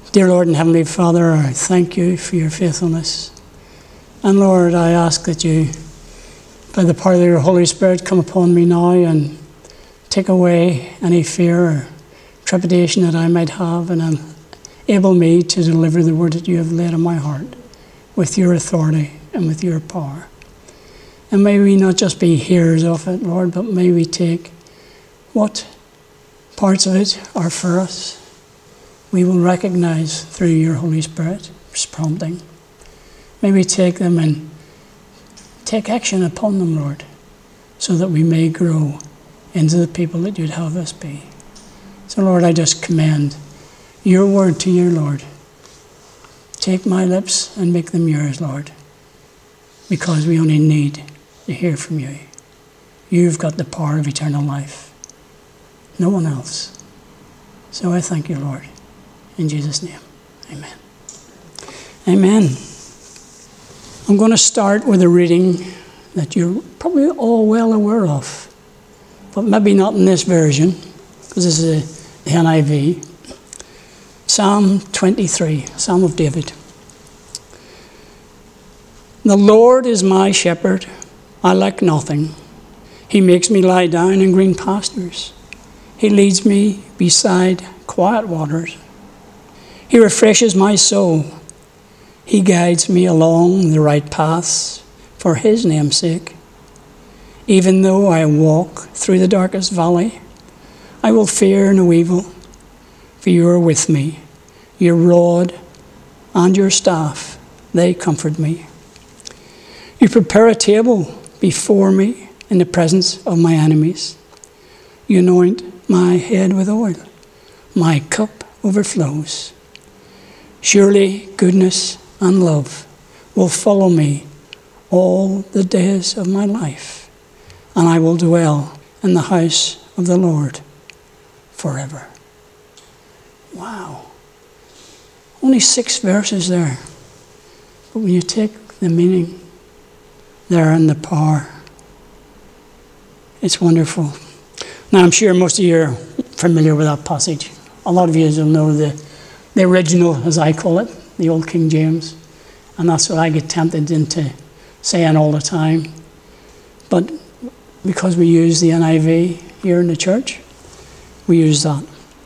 Dear Lord and Heavenly Father, I thank you for your faithfulness. And Lord, I ask that you, by the power of your Holy Spirit, come upon me now and take away any fear or trepidation that I might have, and enable me to deliver the word that you have laid on my heart with your authority and with your power. And may we not just be hearers of it, Lord, but may we take what parts of it are for us. We will recognize through your Holy Spirit's prompting. May we take them and take action upon them, Lord, so that we may grow into the people that you'd have us be. So, Lord, I just commend your word to you, Lord. Take my lips and make them yours, Lord, because we only need to hear from you. You've got the power of eternal life. No one else. So I thank you, Lord. In Jesus' name, amen. Amen. I'm going to start with a reading that you're probably all well aware of, but maybe not in this version, because this is the NIV. Psalm 23, Psalm of David. The Lord is my shepherd, I lack nothing. He makes me lie down in green pastures. He leads me beside quiet waters. He refreshes my soul. He guides me along the right paths for his name's sake. Even though I walk through the darkest valley, I will fear no evil, for you are with me. Your rod and your staff, they comfort me. You prepare a table before me in the presence of my enemies. You anoint my head with oil. My cup overflows. Surely goodness and love will follow me all the days of my life, and I will dwell in the house of the Lord forever. Wow. Only 6 verses there. But when you take the meaning there and the power, it's wonderful. Now, I'm sure most of you are familiar with that passage. A lot of you will know the original, as I call it, the Old King James. And that's what I get tempted into saying all the time. But because we use the NIV here in the church, we use that.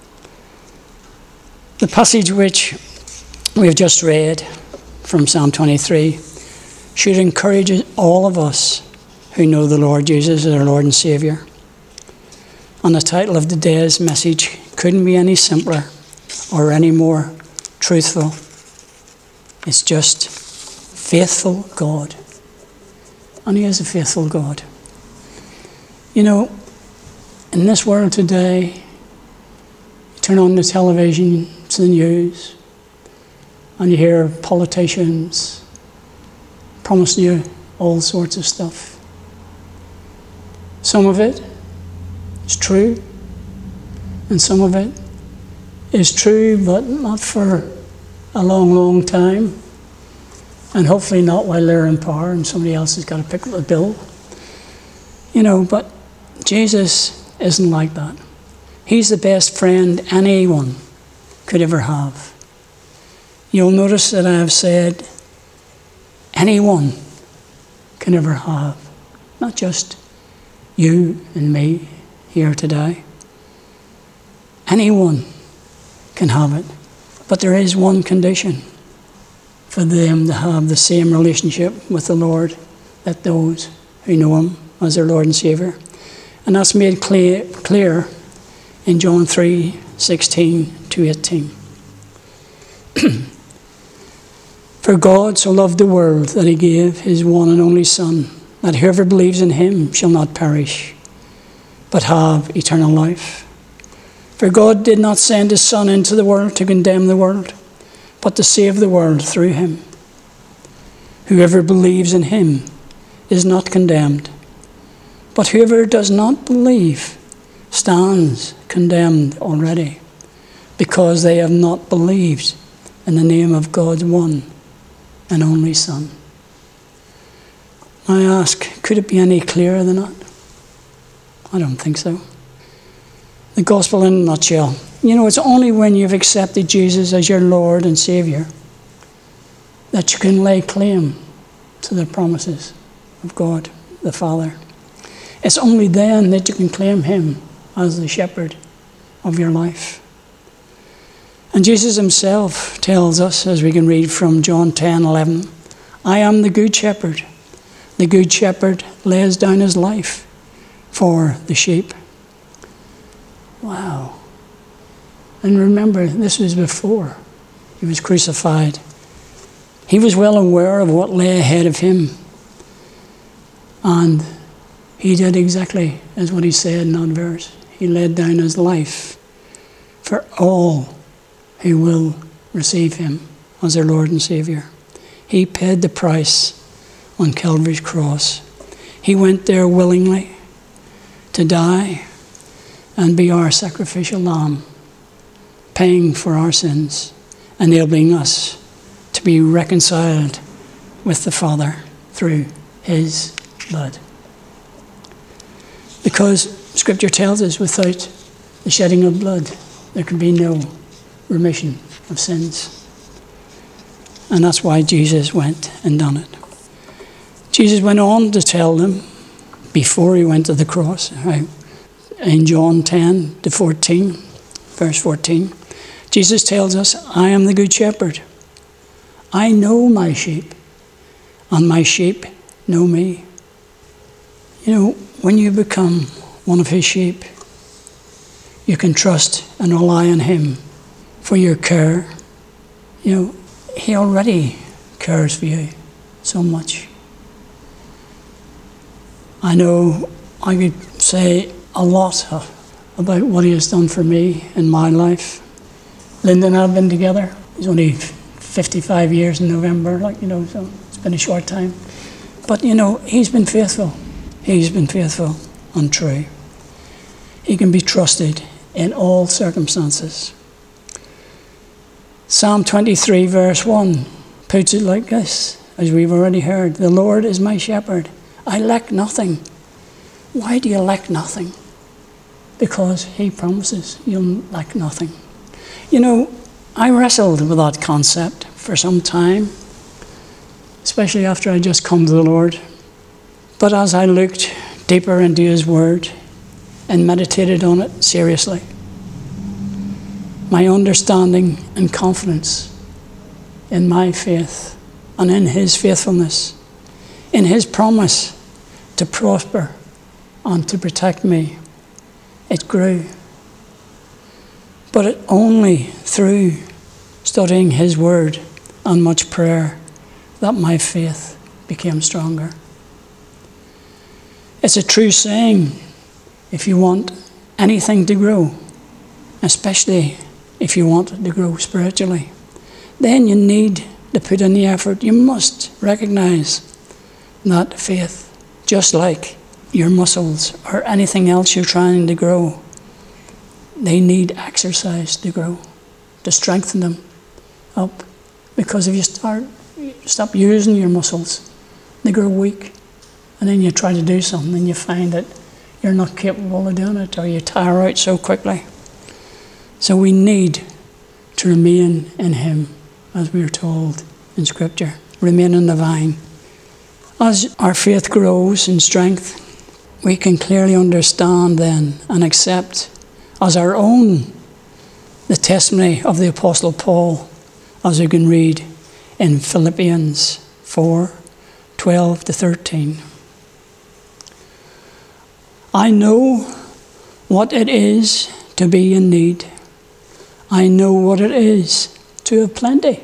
The passage which we have just read from Psalm 23 should encourage all of us who know the Lord Jesus as our Lord and Saviour. And the title of today's message couldn't be any simpler or any more truthful. It's just faithful God. And he is a faithful God. You know, in this world today, you turn on the television, it's the news, and you hear politicians promising you all sorts of stuff. Some of it is true, and some of it is true, but not for a long, long time, and hopefully not while they're in power and somebody else has got to pick up the bill. You know, but Jesus isn't like that. He's the best friend anyone could ever have. You'll notice that I have said anyone can ever have, not just you and me here today. Anyone can have it, but there is one condition for them to have the same relationship with the Lord that those who know him as their Lord and Saviour. And that's made clear in John 3:16-18. For God so loved the world that he gave his one and only Son, that whoever believes in him shall not perish, but have eternal life. For God did not send his Son into the world to condemn the world, but to save the world through him. Whoever believes in him is not condemned, but whoever does not believe stands condemned already, because they have not believed in the name of God's one and only Son. I ask, could it be any clearer than that? I don't think so. The gospel in a nutshell. You know, it's only when you've accepted Jesus as your Lord and Savior that you can lay claim to the promises of God the Father. It's only then that you can claim him as the shepherd of your life. And Jesus himself tells us, as we can read from John 10:11, I am the good shepherd. The good shepherd lays down his life for the sheep. Wow. And remember, this was before he was crucified. He was well aware of what lay ahead of him. And he did exactly as what he said in that verse. He laid down his life for all who will receive him as their Lord and Savior. He paid the price on Calvary's cross. He went there willingly to die and be our sacrificial lamb, paying for our sins, enabling us to be reconciled with the Father through his blood. Because Scripture tells us without the shedding of blood, there can be no remission of sins. And that's why Jesus went and done it. Jesus went on to tell them, before he went to the cross, in John 10:14, verse 14, Jesus tells us, I am the good shepherd. I know my sheep, and my sheep know me. You know, when you become one of his sheep, you can trust and rely on him for your care. You know, he already cares for you so much. I know I could say a lot about what he has done for me in my life. Linda and I have been together. It's only 55 years in November, so it's been a short time. But, he's been faithful. He's been faithful and true. He can be trusted in all circumstances. Psalm 23 verse 1 puts it like this, as we've already heard. The Lord is my shepherd. I lack nothing. Why do you lack nothing? Because he promises you'll lack nothing. I wrestled with that concept for some time, especially after I just come to the Lord. But as I looked deeper into his word and meditated on it seriously, my understanding and confidence in my faith and in his faithfulness, in his promise to prosper and to protect me, it grew. But it only through studying his word and much prayer that my faith became stronger. It's a true saying, if you want anything to grow, especially if you want to grow spiritually, then you need to put in the effort. You must recognize that faith, just like your muscles or anything else you're trying to grow, they need exercise to grow, to strengthen them up. Because if you stop using your muscles, they grow weak. And then you try to do something and you find that you're not capable of doing it, or you tire out so quickly. So we need to remain in him, as we are told in Scripture. Remain in the vine. As our faith grows in strength, we can clearly understand then and accept as our own the testimony of the Apostle Paul, as we can read in Philippians 4:12-13. I know what it is to be in need. I know what it is to have plenty.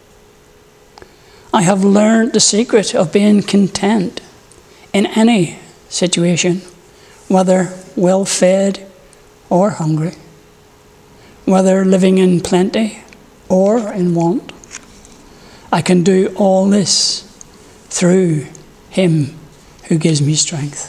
I have learned the secret of being content in any situation, whether well-fed or hungry, whether living in plenty or in want. I can do all this through him who gives me strength.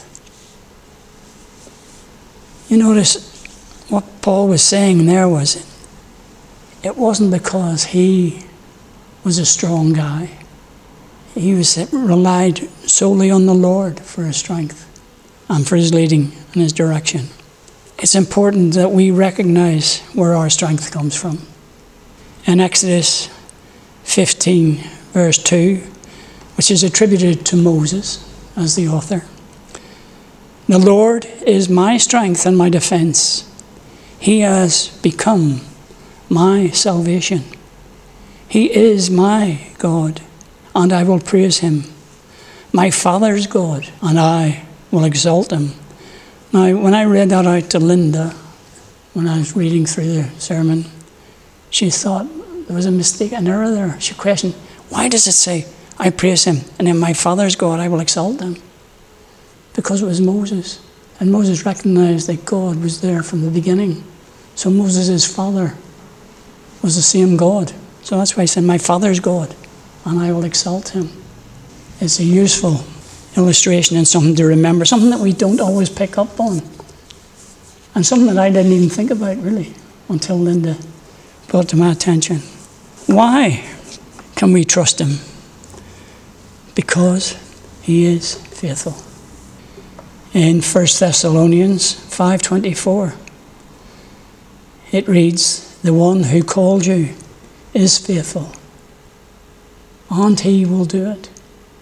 You notice what Paul was saying there was, it wasn't because he was a strong guy. He relied solely on the Lord for his strength and for his leading and his direction. it's important that we recognize where our strength comes from. In Exodus 15, verse 2, which is attributed to Moses as the author, "The Lord is my strength and my defense. He has become my salvation. He is my God, and I will praise him. My Father's God, and I will exalt him." Now, when I read that out to Linda, when I was reading through the sermon, she thought there was a mistake, an error there. She questioned, why does it say, "I praise him, and in my Father's God I will exalt him"? Because it was Moses. And Moses recognized that God was there from the beginning. So Moses' father was the same God. So that's why he said, "My Father's God, and I will exalt him." It's a useful illustration and something to remember, something that we don't always pick up on. And something that I didn't even think about, really, until Linda brought it to my attention. Why can we trust him? Because he is faithful. In 1 Thessalonians 5:24, it reads, "The one who called you is faithful, and he will do it."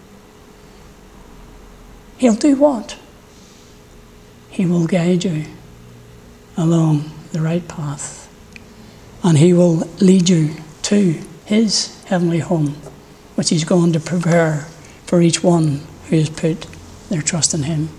He'll do what? He will guide you along the right path, and he will lead you to his heavenly home, which he's going to prepare for each one who has put their trust in him.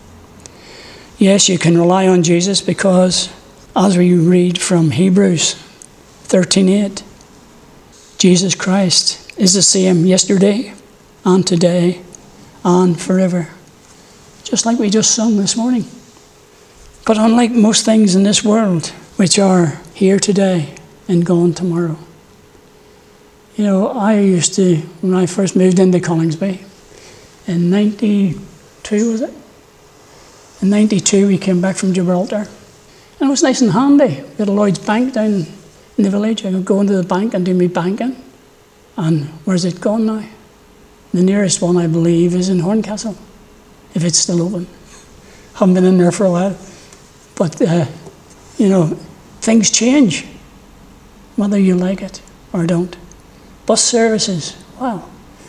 Yes, you can rely on Jesus because, as we read from Hebrews 13:8, Jesus Christ is the same yesterday and today and forever. Just like we just sung this morning. But unlike most things in this world, which are here today and gone tomorrow. You know, I used to, when I first moved into Collingsby, in 92, was it? In 92, we came back from Gibraltar. And it was nice and handy. We had a Lloyd's Bank down in the village. I could go into the bank and do my banking. And where's it gone now? The nearest one, I believe, is in Horncastle, if it's still open. Haven't been in there for a while. But, you know, things change, whether you like it or don't. Bus services, wow.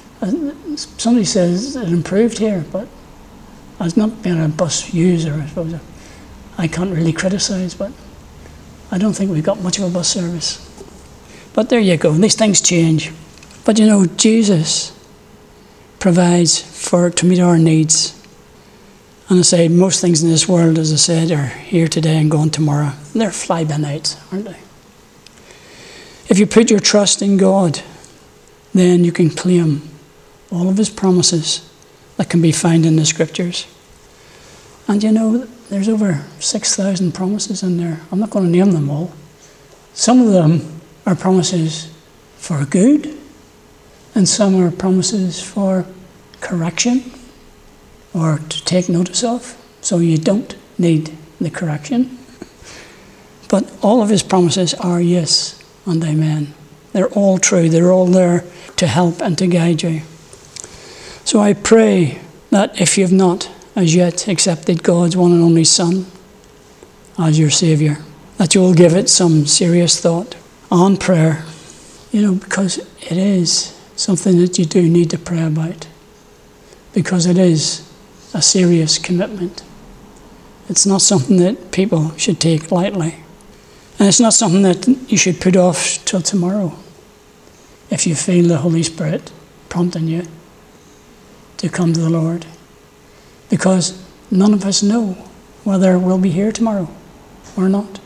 Somebody says it improved here, but I've not been a bus user, I suppose. I can't really criticise, but I don't think we've got much of a bus service. But there you go, these things change. But you know, Jesus provides to meet our needs. And I say, most things in this world, as I said, are here today and gone tomorrow. They're fly-by-nights, aren't they? If you put your trust in God, then you can claim all of his promises that can be found in the scriptures. And you know, there's over 6,000 promises in there. I'm not going to name them all. Some of them are promises for good, and some are promises for correction or to take notice of, so you don't need the correction. But all of his promises are yes and amen. They're all true. They're all there to help and to guide you. So I pray that if you've not as yet accepted God's one and only Son as your Saviour, that you will give it some serious thought and prayer, you know, because it is something that you do need to pray about, because it is a serious commitment. It's not something that people should take lightly. And it's not something that you should put off till tomorrow if you feel the Holy Spirit prompting you to come to the Lord. Because none of us know whether we'll be here tomorrow or not.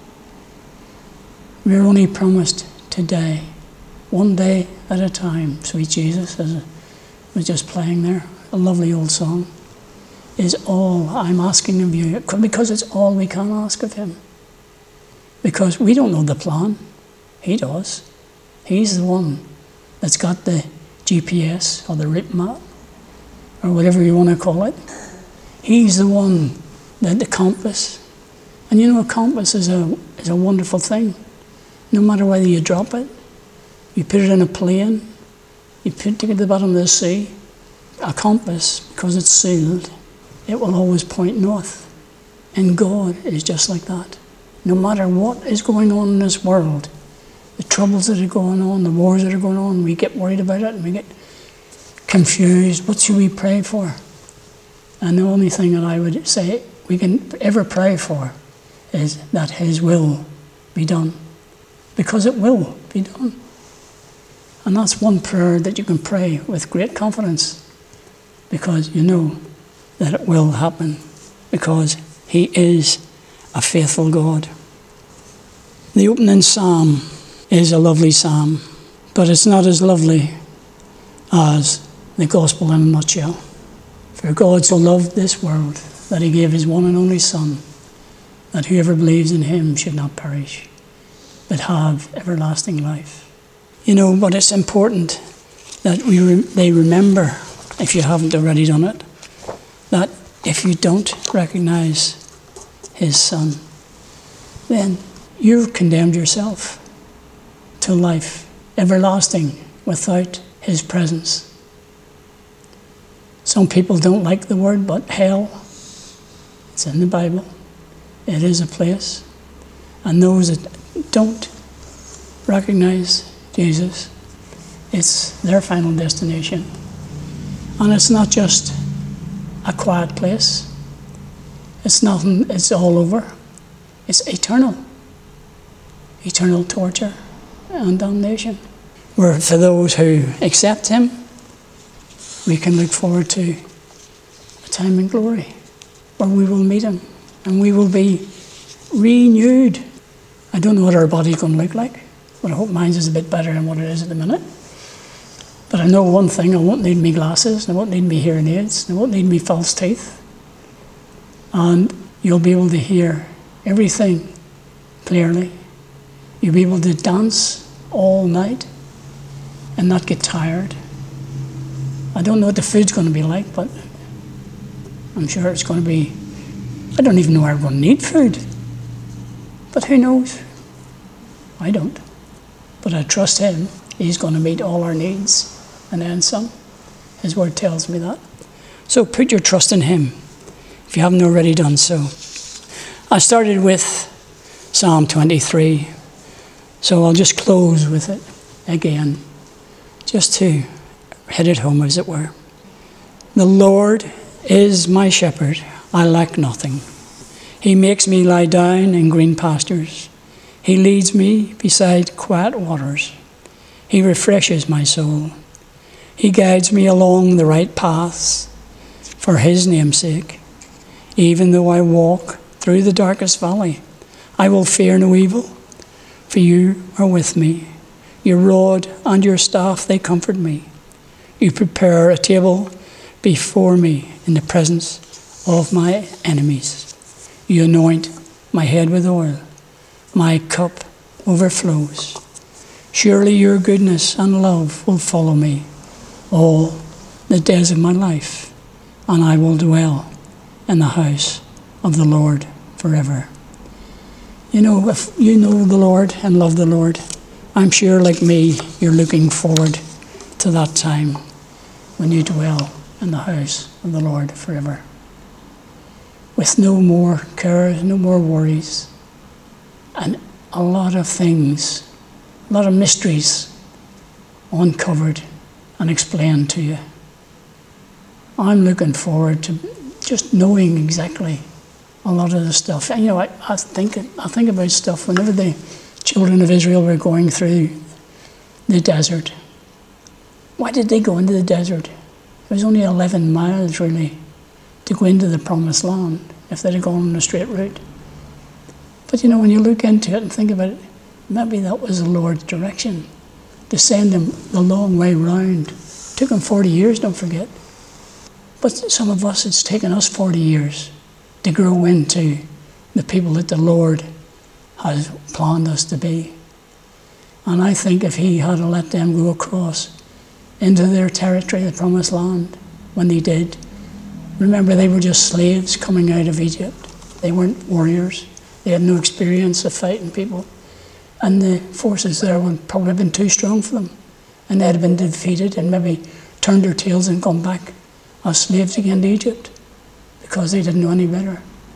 We're only promised today, one day at a time. Sweet Jesus, as it was just playing there, a lovely old song, is all I'm asking of you, because it's all we can ask of him. Because we don't know the plan. He does. He's the one that's got the GPS or the route map or whatever you want to call it. He's the one that the compass. And you know, a compass is a wonderful thing. No matter whether you drop it, you put it in a plane, you take it to the bottom of the sea, a compass, because it's sealed, it will always point north. And God is just like that. No matter what is going on in this world, the troubles that are going on, the wars that are going on, we get worried about it and we get confused. What should we pray for? And the only thing that I would say we can ever pray for is that His will be done. Because it will be done. And that's one prayer that you can pray with great confidence, because you know that it will happen, because He is a faithful God. The opening psalm is a lovely psalm, but it's not as lovely as the gospel in a nutshell. For God so loved this world that He gave His one and only Son, that whoever believes in Him should not perish, but have everlasting life. You know, but it's important that they remember, if you haven't already done it, that if you don't recognize His Son, then you've condemned yourself to life everlasting without His presence. Some people don't like the word, but hell, it's in the Bible. It is a place. And those that don't recognize Jesus, it's their final destination. And it's not just a quiet place. It's nothing, it's all over. It's eternal. Eternal torture and damnation. Where for those who accept Him, we can look forward to a time in glory where we will meet Him and we will be renewed. I don't know what our body's going to look like, but I hope mine is a bit better than what it is at the minute. But I know one thing, I won't need me glasses, I won't need me hearing aids, I won't need me false teeth. And you'll be able to hear everything clearly. You'll be able to dance all night and not get tired. I don't know what the food's going to be like, but I'm sure it's going to be, I don't even know where we're going to need food. But who knows? I don't. But I trust Him. He's going to meet all our needs and then some. His word tells me that. So put your trust in Him if you haven't already done so. I started with Psalm 23. So I'll just close with it again, just to hit it home, as it were. The Lord is my shepherd, I lack nothing. He makes me lie down in green pastures. He leads me beside quiet waters. He refreshes my soul. He guides me along the right paths for His name's sake. Even though I walk through the darkest valley, I will fear no evil, for You are with me. Your rod and Your staff, they comfort me. You prepare a table before me in the presence of my enemies. You anoint my head with oil. My cup overflows. Surely Your goodness and love will follow me all the days of my life, and I will dwell in the house of the Lord forever. You know, if you know the Lord and love the Lord, I'm sure, like me, you're looking forward to that time when you dwell in the house of the Lord forever. With no more cares, no more worries, and a lot of things, a lot of mysteries uncovered and explained to you. I'm looking forward to just knowing exactly a lot of the stuff. And, you know, I think about stuff whenever the children of Israel were going through the desert. Why did they go into the desert? It was only 11 miles, really, to go into the promised land if they'd have gone on a straight route. But, you know, when you look into it and think about it, maybe that was the Lord's direction, to send them the long way round. It took them 40 years, don't forget. But some of us, it's taken us 40 years to grow into the people that the Lord has planned us to be. And I think if He had let them go across into their territory, the promised land, when they did, remember they were just slaves coming out of Egypt. They weren't warriors. They had no experience of fighting people. And the forces there would probably have been too strong for them. And they'd have been defeated and maybe turned their tails and gone back as slaves again to Egypt, because they didn't know any better.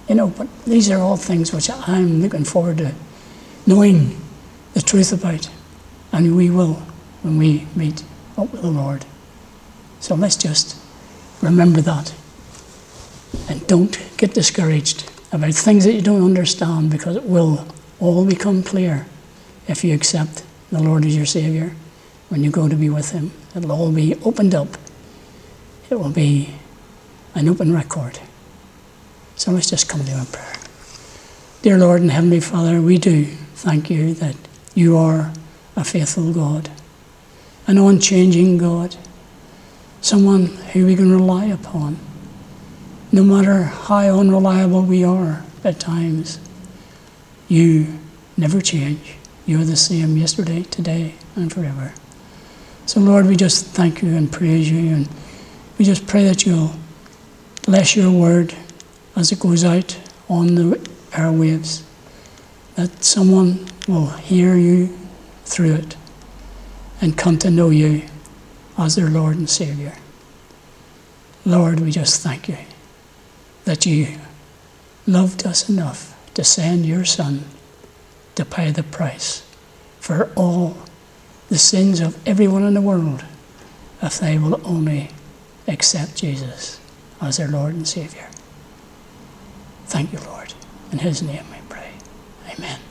But these are all things which I'm looking forward to knowing the truth about, and we will when we meet up with the Lord. So let's just remember that, and don't get discouraged about things that you don't understand, because it will all become clear if you accept the Lord as your Saviour. When you go to be with Him, it'll all be opened up. It will be an open record. So let's just come to Him in prayer. Dear Lord and Heavenly Father, we do thank You that You are a faithful God, an unchanging God, someone who we can rely upon. No matter how unreliable we are at times, You never change. You're the same yesterday, today, and forever. So Lord, we just thank You and praise You, and we just pray that You'll bless Your word as it goes out on the airwaves, that someone will hear You through it and come to know You as their Lord and Saviour. Lord, we just thank You that You loved us enough to send Your Son to pay the price for all the sins of everyone in the world, if they will only accept Jesus as their Lord and Saviour. Thank You, Lord. In His name we pray. Amen.